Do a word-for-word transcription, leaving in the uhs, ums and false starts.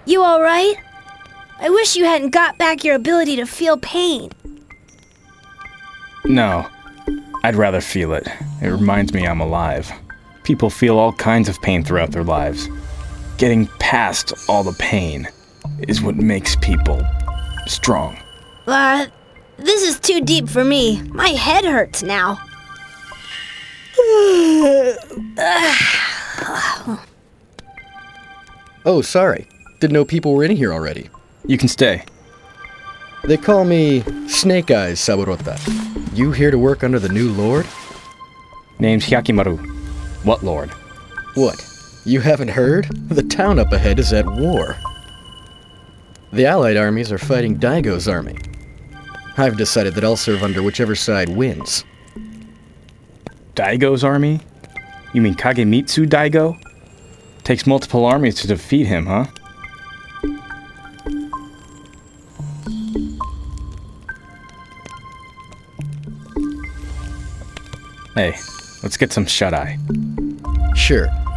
You alright? I wish you hadn't got back your ability to feel pain. No. I'd rather feel it. It reminds me I'm alive. People feel all kinds of pain throughout their lives. Getting past all the pain is what makes people strong. Uh, this is too deep for me. My head hurts now. Oh, sorry. Didn't know people were in here already. You can stay. They call me Snake Eyes Saburota. You here to work under the new lord? Name's Hyakimaru. What lord? What? You haven't heard? The town up ahead is at war. The allied armies are fighting Daigo's army. I've decided that I'll serve under whichever side wins. Daigo's army? You mean Kagemitsu Daigo? Takes multiple armies to defeat him, huh? Hey, let's get some shut-eye. Sure.